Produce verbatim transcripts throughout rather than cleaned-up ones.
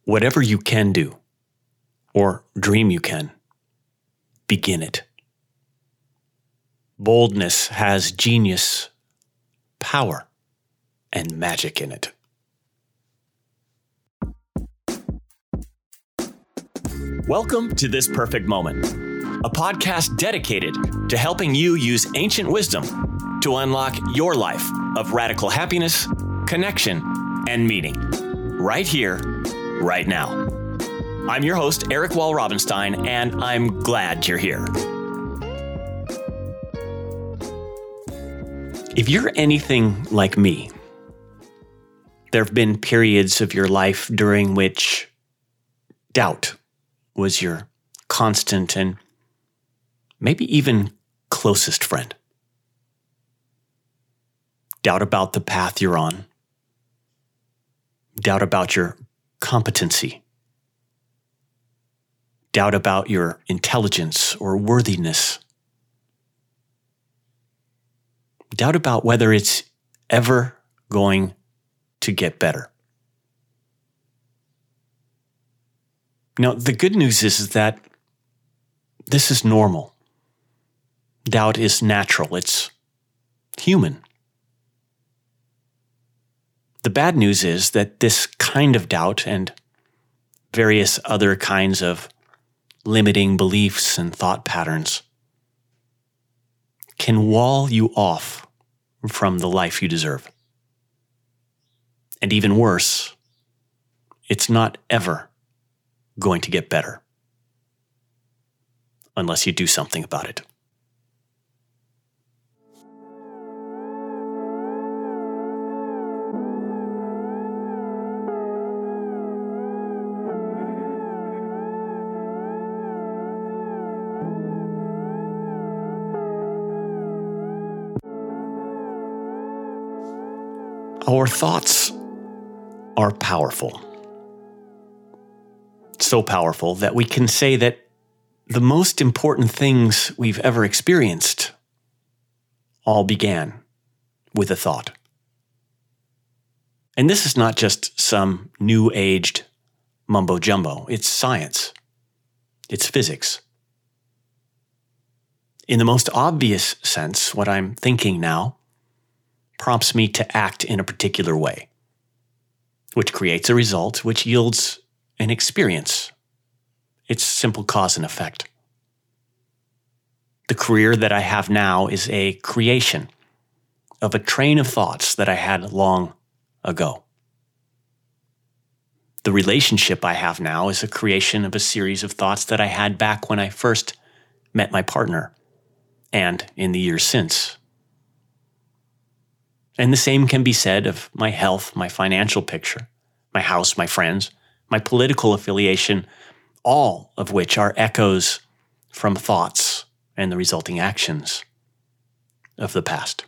Whatever you can do, or dream you can, begin it. Boldness has genius, power, and magic in it. Welcome to This Perfect Moment, a podcast dedicated to helping you use ancient wisdom to unlock your life of radical happiness, connection, and meaning. Right here, right now. I'm your host, Eric Wall Robinstein, and I'm glad you're here. If you're anything like me, there have been periods of your life during which doubt was your constant and maybe even closest friend. Doubt about the path you're on. Doubt about your competency. Doubt about your intelligence or worthiness. Doubt about whether it's ever going to get better. Now, the good news is, is that this is normal. Doubt is natural. It's human. The bad news is that this kind of doubt and various other kinds of limiting beliefs and thought patterns can wall you off from the life you deserve. And even worse, it's not ever going to get better unless you do something about it. Our thoughts are powerful. So powerful that we can say that the most important things we've ever experienced all began with a thought. And this is not just some new-aged mumbo-jumbo. It's science. It's physics. In the most obvious sense, what I'm thinking now prompts me to act in a particular way, which creates a result which yields an experience. It's simple cause and effect. The career that I have now is a creation of a train of thoughts that I had long ago. The relationship I have now is a creation of a series of thoughts that I had back when I first met my partner and in the years since. And the same can be said of my health, my financial picture, my house, my friends, my political affiliation, all of which are echoes from thoughts and the resulting actions of the past.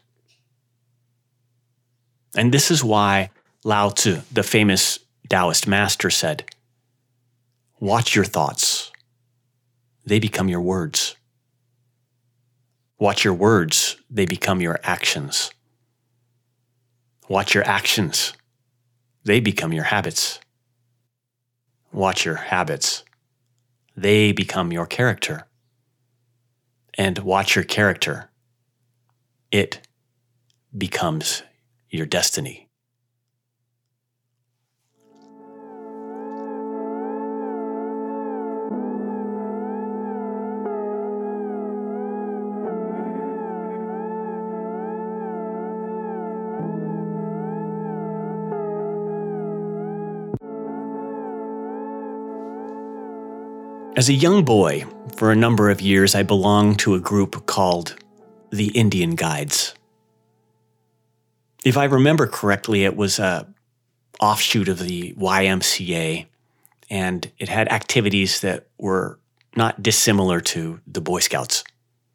And this is why Lao Tzu, the famous Taoist master, said, "Watch your thoughts. They become your words. Watch your words. They become your actions. Watch your actions. They become your habits. Watch your habits. They become your character. And watch your character. It becomes your destiny." As a young boy, for a number of years, I belonged to a group called the Indian Guides. If I remember correctly, it was an offshoot of the Y M C A, and it had activities that were not dissimilar to the Boy Scouts.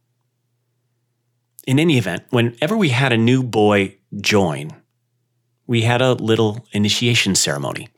In any event, whenever we had a new boy join, we had a little initiation ceremony.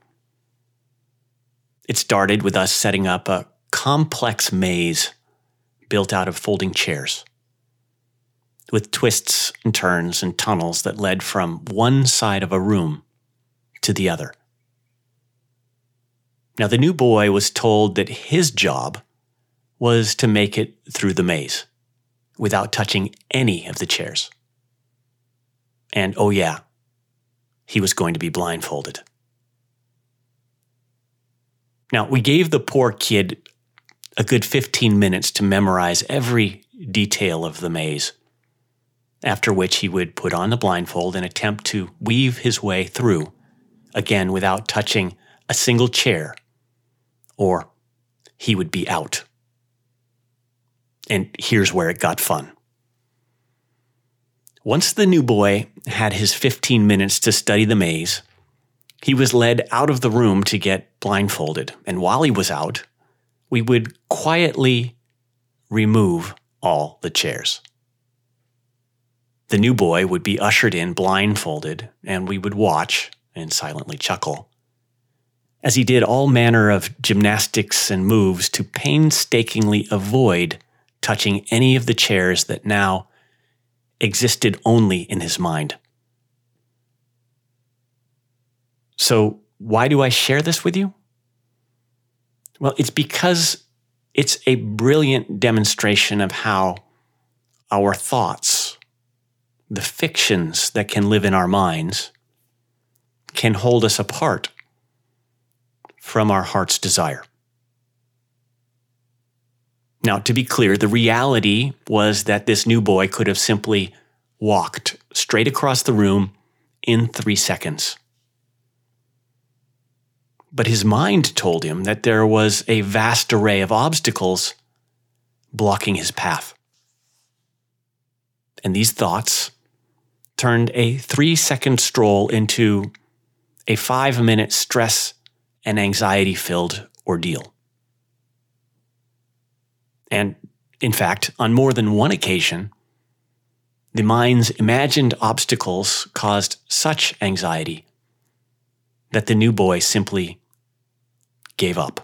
It started with us setting up a complex maze built out of folding chairs, with twists and turns and tunnels that led from one side of a room to the other. Now, the new boy was told that his job was to make it through the maze without touching any of the chairs. And oh yeah, he was going to be blindfolded. Now, we gave the poor kid a good fifteen minutes to memorize every detail of the maze, after which he would put on the blindfold and attempt to weave his way through, again without touching a single chair, or he would be out. And here's where it got fun. Once the new boy had his fifteen minutes to study the maze, he was led out of the room to get blindfolded. And while he was out, we would quietly remove all the chairs. The new boy would be ushered in blindfolded, and we would watch and silently chuckle as he did all manner of gymnastics and moves to painstakingly avoid touching any of the chairs that now existed only in his mind. So, why do I share this with you? Well, it's because it's a brilliant demonstration of how our thoughts, the fictions that can live in our minds, can hold us apart from our heart's desire. Now, to be clear, the reality was that this new boy could have simply walked straight across the room in three seconds. But his mind told him that there was a vast array of obstacles blocking his path. And these thoughts turned a three-second stroll into a five-minute stress and anxiety-filled ordeal. And, in fact, on more than one occasion, the mind's imagined obstacles caused such anxiety that the new boy simply gave up.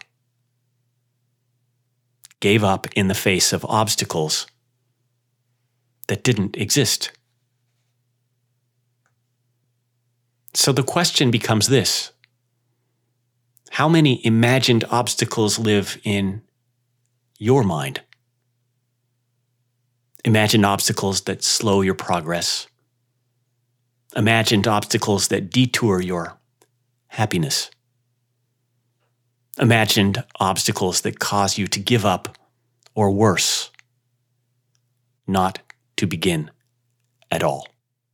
Gave up in the face of obstacles that didn't exist. So the question becomes this: how many imagined obstacles live in your mind? Imagined obstacles that slow your progress. Imagined obstacles that detour your happiness. Imagined obstacles that cause you to give up, or worse, not to begin at all.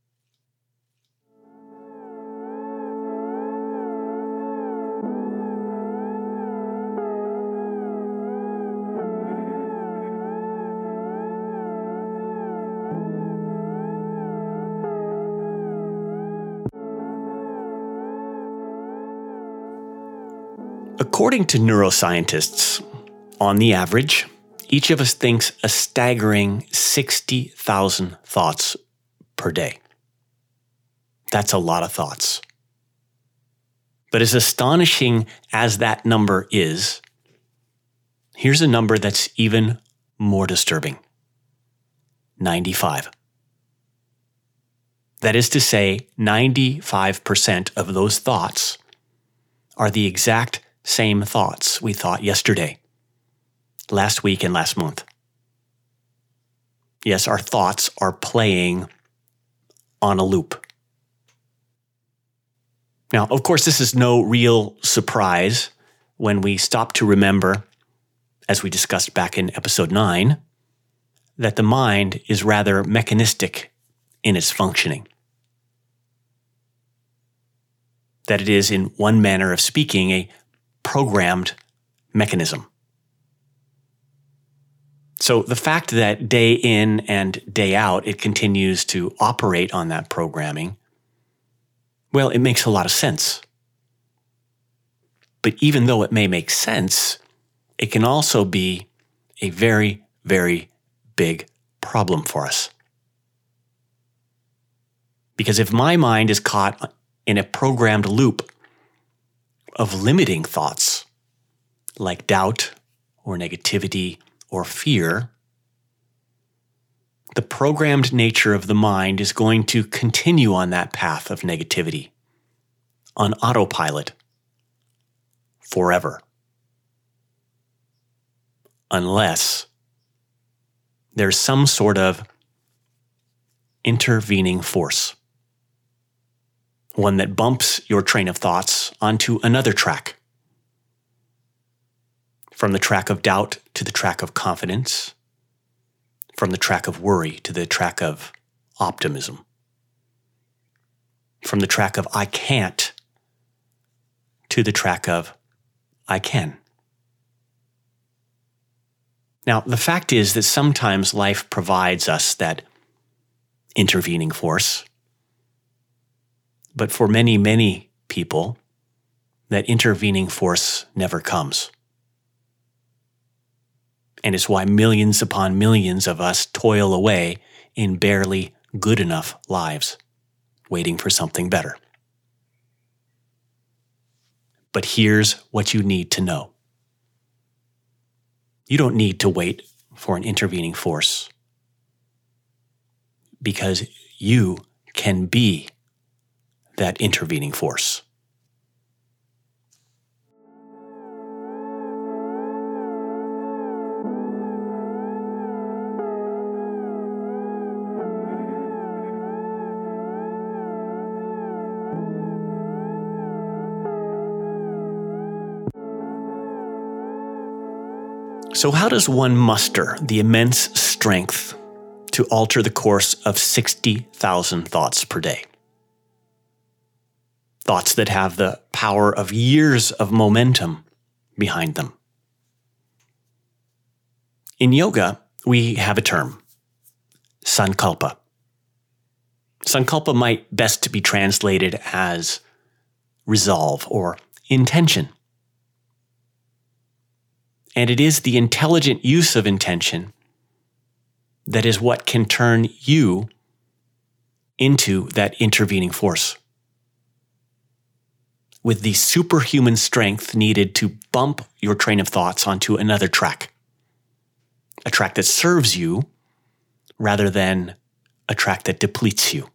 According to neuroscientists, on the average, each of us thinks a staggering sixty thousand thoughts per day. That's a lot of thoughts. But as astonishing as that number is, here's a number that's even more disturbing: ninety-five. That is to say, ninety-five percent of those thoughts are the exact same thoughts we thought yesterday, last week, and last month. Yes, our thoughts are playing on a loop. Now, of course, this is no real surprise when we stop to remember, as we discussed back in episode nine, that the mind is rather mechanistic in its functioning. That it is, in one manner of speaking, a programmed mechanism. So the fact that day in and day out it continues to operate on that programming, well, it makes a lot of sense. But even though it may make sense, it can also be a very, very big problem for us. Because if my mind is caught in a programmed loop of limiting thoughts, like doubt or negativity or fear, the programmed nature of the mind is going to continue on that path of negativity, on autopilot, forever. unless there's some sort of intervening force, one that bumps your train of thoughts onto another track, from the track of doubt to the track of confidence, from the track of worry to the track of optimism, from the track of I can't to the track of I can. Now, the fact is that sometimes life provides us that intervening force, but for many, many people, that intervening force never comes. And it's why millions upon millions of us toil away in barely good enough lives, waiting for something better. But here's what you need to know. You don't need to wait for an intervening force, because you can be that intervening force. So how does one muster the immense strength to alter the course of sixty thousand thoughts per day? Thoughts that have the power of years of momentum behind them. In yoga, we have a term, sankalpa. Sankalpa might best be translated as resolve or intention. And it is the intelligent use of intention that is what can turn you into that intervening force, with the superhuman strength needed to bump your train of thoughts onto another track, a track that serves you rather than a track that depletes you.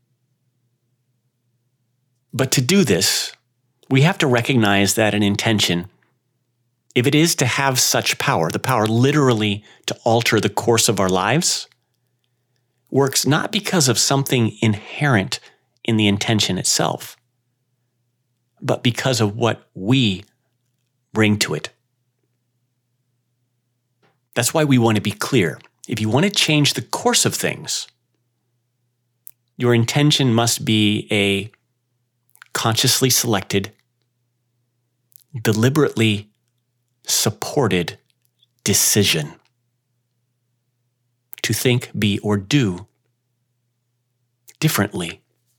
But to do this, we have to recognize that an intention, if it is to have such power, the power literally to alter the course of our lives, works not because of something inherent in the intention itself, but because of what we bring to it. That's why we want to be clear. If you want to change the course of things, your intention must be a consciously selected, deliberately supported decision to think, be, or do differently.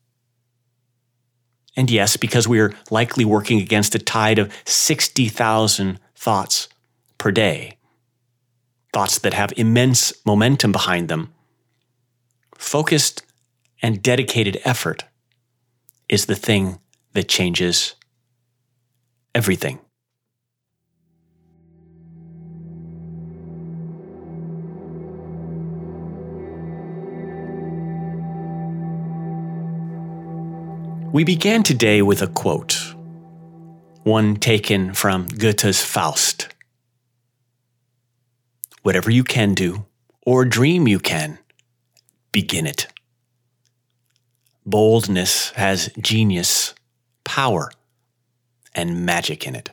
And yes, because we're likely working against a tide of sixty thousand thoughts per day, thoughts that have immense momentum behind them, focused and dedicated effort is the thing that changes everything. We began today with a quote, one taken from Goethe's Faust. Whatever you can do, or dream you can, begin it. Boldness has genius, power, and magic in it.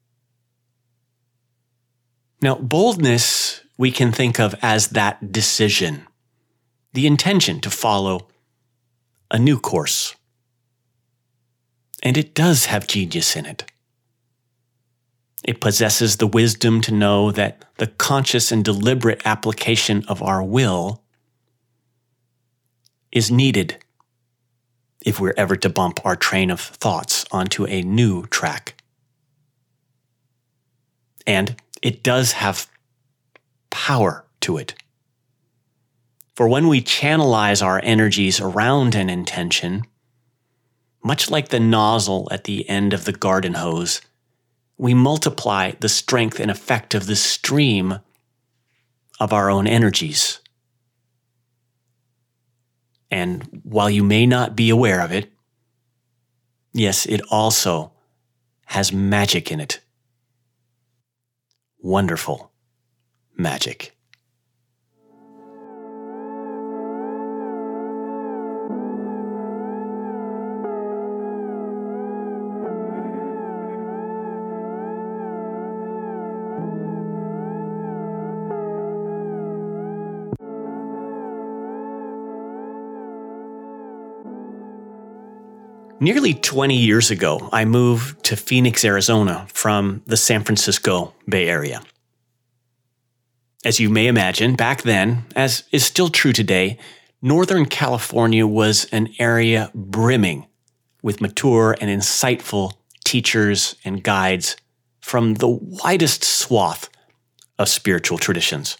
Now, boldness we can think of as that decision, the intention to follow a new course. And it does have genius in it. It possesses the wisdom to know that the conscious and deliberate application of our will is needed if we're ever to bump our train of thoughts onto a new track. And it does have power to it. For when we channelize our energies around an intention, much like the nozzle at the end of the garden hose, we multiply the strength and effect of the stream of our own energies. And while you may not be aware of it, yes, it also has magic in it. Wonderful, magic. Nearly twenty years ago, I moved to Phoenix, Arizona from the San Francisco Bay Area. As you may imagine, back then, as is still true today, Northern California was an area brimming with mature and insightful teachers and guides from the widest swath of spiritual traditions.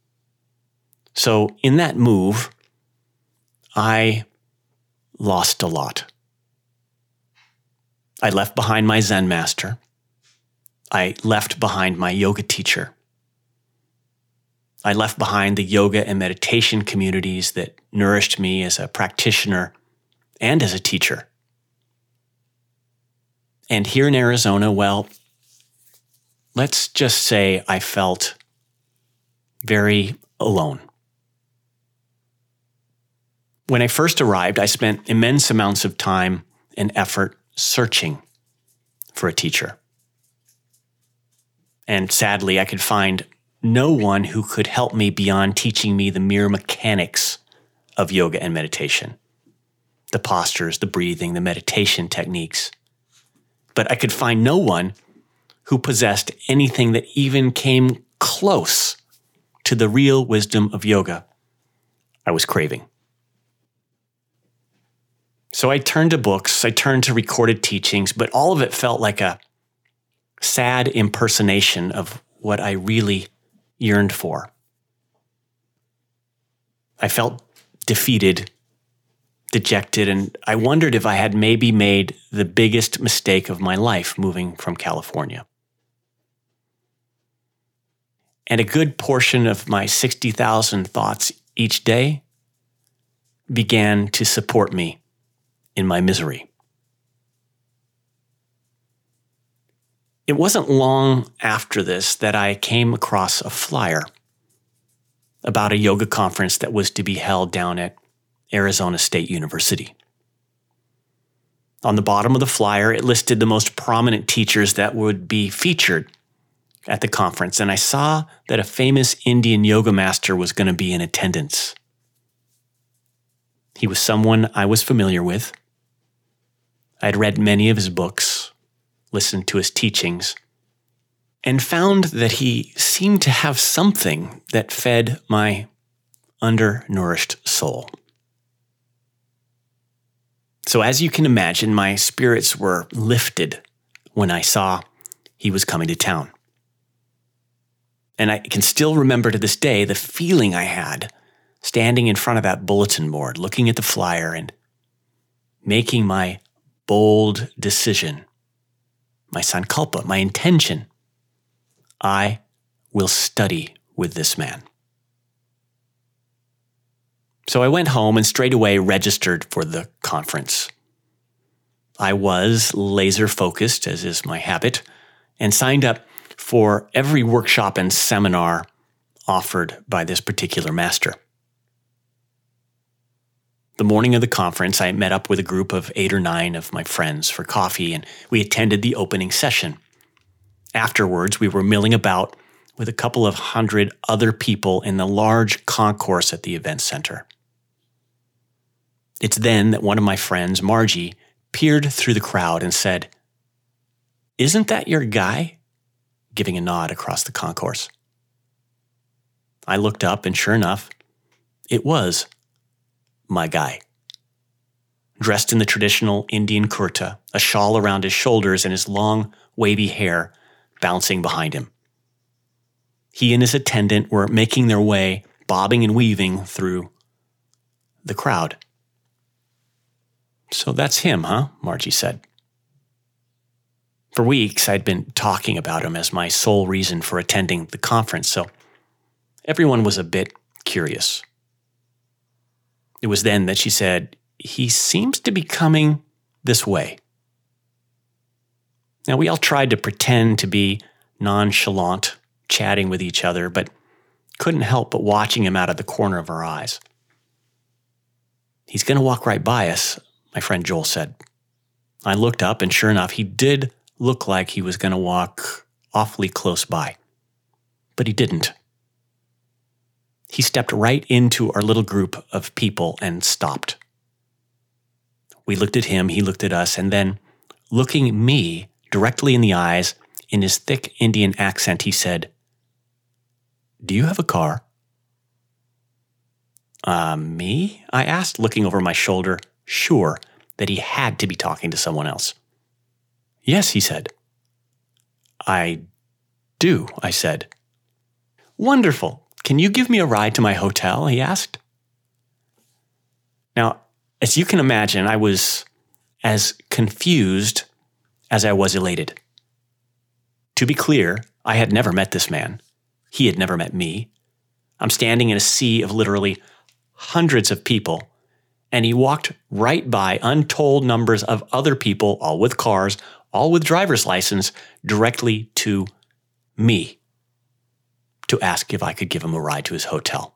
So in that move, I lost a lot. I left behind my Zen master. I left behind my yoga teacher. I left behind the yoga and meditation communities that nourished me as a practitioner and as a teacher. And here in Arizona, well, let's just say I felt very alone. When I first arrived, I spent immense amounts of time and effort searching for a teacher. And sadly, I could find no one who could help me beyond teaching me the mere mechanics of yoga and meditation, the postures, the breathing, the meditation techniques. But I could find no one who possessed anything that even came close to the real wisdom of yoga I was craving. So I turned to books, I turned to recorded teachings, but all of it felt like a sad impersonation of what I really yearned for. I felt defeated, dejected, and I wondered if I had maybe made the biggest mistake of my life moving from California. And a good portion of my sixty thousand thoughts each day began to support me in my misery. It wasn't long after this that I came across a flyer about a yoga conference that was to be held down at Arizona State University. On the bottom of the flyer, it listed the most prominent teachers that would be featured at the conference, and I saw that a famous Indian yoga master was going to be in attendance. He was someone I was familiar with. I had read many of his books, listened to his teachings, and found that he seemed to have something that fed my undernourished soul. So as you can imagine, my spirits were lifted when I saw he was coming to town. And I can still remember to this day the feeling I had standing in front of that bulletin board, looking at the flyer and making my bold decision, my sankalpa, my intention. I will study with this man. So I went home and straight away registered for the conference. I was laser focused, as is my habit, and signed up for every workshop and seminar offered by this particular master. The morning of the conference, I met up with a group of eight or nine of my friends for coffee, and we attended the opening session. Afterwards, we were milling about with a couple of hundred other people in the large concourse at the event center. It's then that one of my friends, Margie, peered through the crowd and said, "Isn't that your guy?" giving a nod across the concourse. I looked up, and sure enough, it was my guy. Dressed in the traditional Indian kurta, a shawl around his shoulders and his long, wavy hair bouncing behind him. He and his attendant were making their way, bobbing and weaving through the crowd. "So that's him, huh?" Margie said. For weeks, I'd been talking about him as my sole reason for attending the conference, so everyone was a bit curious. It was then that she said, "He seems to be coming this way." Now, we all tried to pretend to be nonchalant, chatting with each other, but couldn't help but watching him out of the corner of our eyes. "He's going to walk right by us," my friend Joel said. I looked up, and sure enough, he did look like he was going to walk awfully close by. But he didn't. He stepped right into our little group of people and stopped. We looked at him, he looked at us, and then, looking me directly in the eyes, in his thick Indian accent, he said, "Do you have a car?" Uh, me? I asked, looking over my shoulder, sure that he had to be talking to someone else. "Yes," he said. "I do," I said. "Wonderful. Can you give me a ride to my hotel?" he asked. Now, as you can imagine, I was as confused as I was elated. To be clear, I had never met this man. He had never met me. I'm standing in a sea of literally hundreds of people, and he walked right by untold numbers of other people, all with cars, all with driver's license, directly to me to ask if I could give him a ride to his hotel.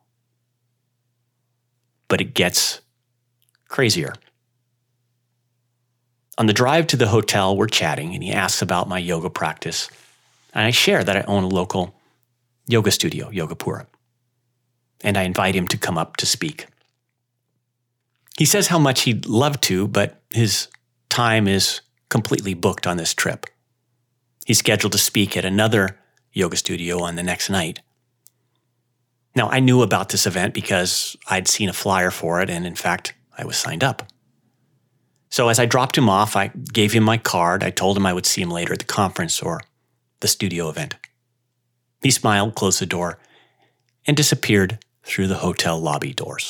But it gets crazier. On the drive to the hotel, we're chatting, and he asks about my yoga practice, and I share that I own a local yoga studio, Yogapura, and I invite him to come up to speak. He says how much he'd love to, but his time is completely booked on this trip. He's scheduled to speak at another yoga studio on the next night. Now, I knew about this event because I'd seen a flyer for it, and in fact, I was signed up. So as I dropped him off, I gave him my card. I told him I would see him later at the conference or the studio event. He smiled, closed the door, and disappeared through the hotel lobby doors.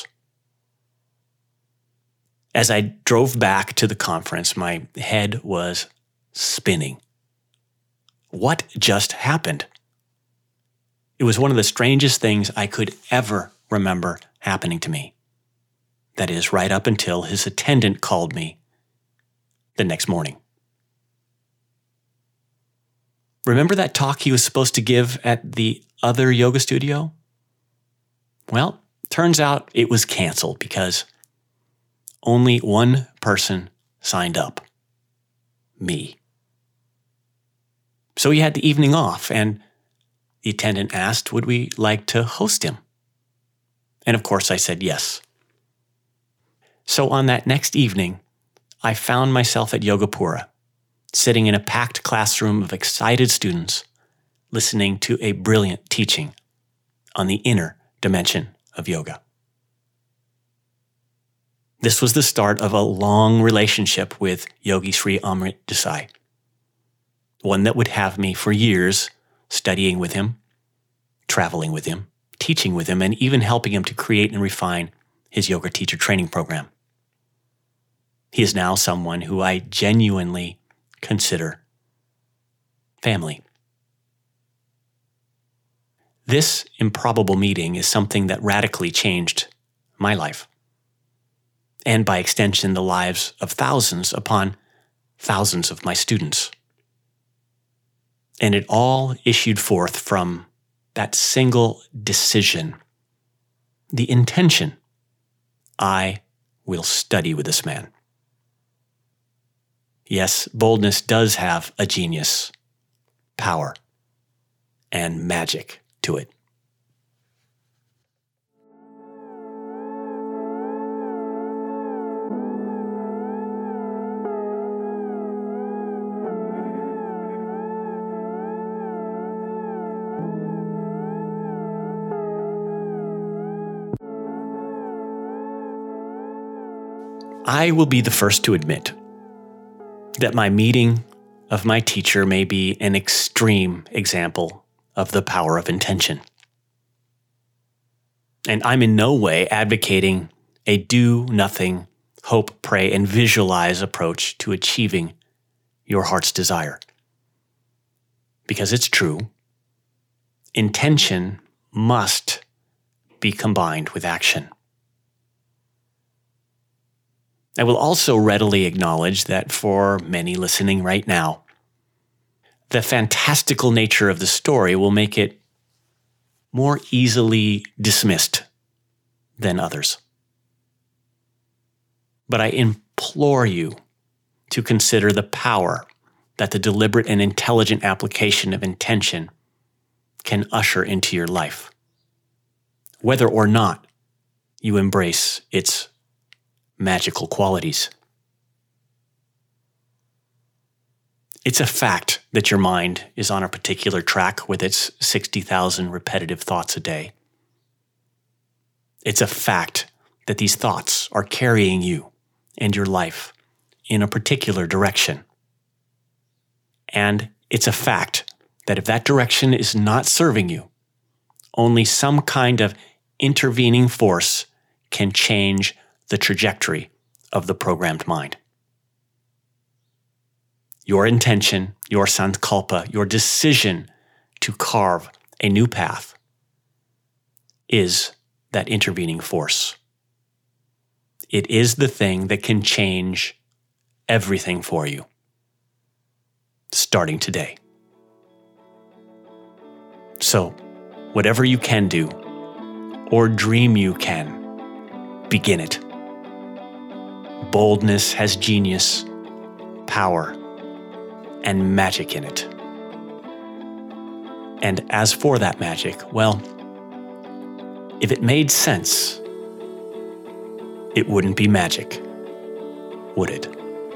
As I drove back to the conference, my head was spinning. What just happened? It was one of the strangest things I could ever remember happening to me. That is, right up until his attendant called me the next morning. Remember that talk he was supposed to give at the other yoga studio? Well, turns out it was canceled because only one person signed up. Me. So he had the evening off, and the attendant asked, would we like to host him? And of course I said yes. So on that next evening, I found myself at Yogapura, sitting in a packed classroom of excited students, listening to a brilliant teaching on the inner dimension of yoga. This was the start of a long relationship with Yogi Sri Amrit Desai, one that would have me for years studying with him, traveling with him, teaching with him, and even helping him to create and refine his yoga teacher training program. He is now someone who I genuinely consider family. This improbable meeting is something that radically changed my life, and by extension, the lives of thousands upon thousands of my students. And it all issued forth from that single decision, the intention, I will study with this man. Yes, boldness does have a genius, power, and magic to it. I will be the first to admit that my meeting of my teacher may be an extreme example of the power of intention. And I'm in no way advocating a do nothing, hope, pray, and visualize approach to achieving your heart's desire. Because it's true, intention must be combined with action. I will also readily acknowledge that for many listening right now, the fantastical nature of the story will make it more easily dismissed than others. But I implore you to consider the power that the deliberate and intelligent application of intention can usher into your life, whether or not you embrace its magical qualities. It's a fact that your mind is on a particular track with its sixty thousand repetitive thoughts a day. It's a fact that these thoughts are carrying you and your life in a particular direction. And it's a fact that if that direction is not serving you, only some kind of intervening force can change the trajectory of the programmed mind. Your intention, your sankalpa, your decision to carve a new path is that intervening force. It is the thing that can change everything for you, starting today. So, whatever you can do, or dream you can, begin it. Boldness has genius, power, and magic in it. And as for that magic, well, if it made sense, it wouldn't be magic, would it?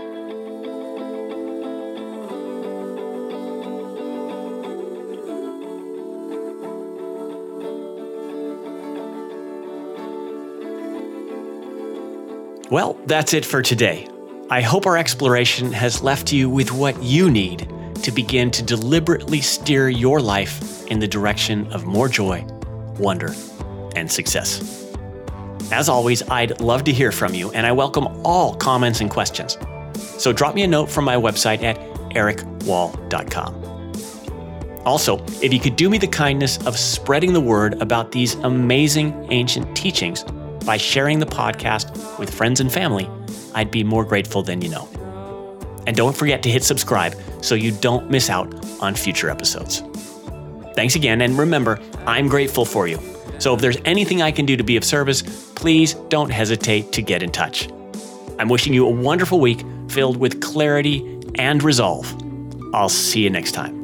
Well, that's it for today. I hope our exploration has left you with what you need to begin to deliberately steer your life in the direction of more joy, wonder, and success. As always, I'd love to hear from you, and I welcome all comments and questions. So drop me a note from my website at eric wall dot com. Also, if you could do me the kindness of spreading the word about these amazing ancient teachings by sharing the podcast with friends and family, I'd be more grateful than you know. And don't forget to hit subscribe so you don't miss out on future episodes. Thanks again, and remember, I'm grateful for you. So if there's anything I can do to be of service, please don't hesitate to get in touch. I'm wishing you a wonderful week filled with clarity and resolve. I'll see you next time.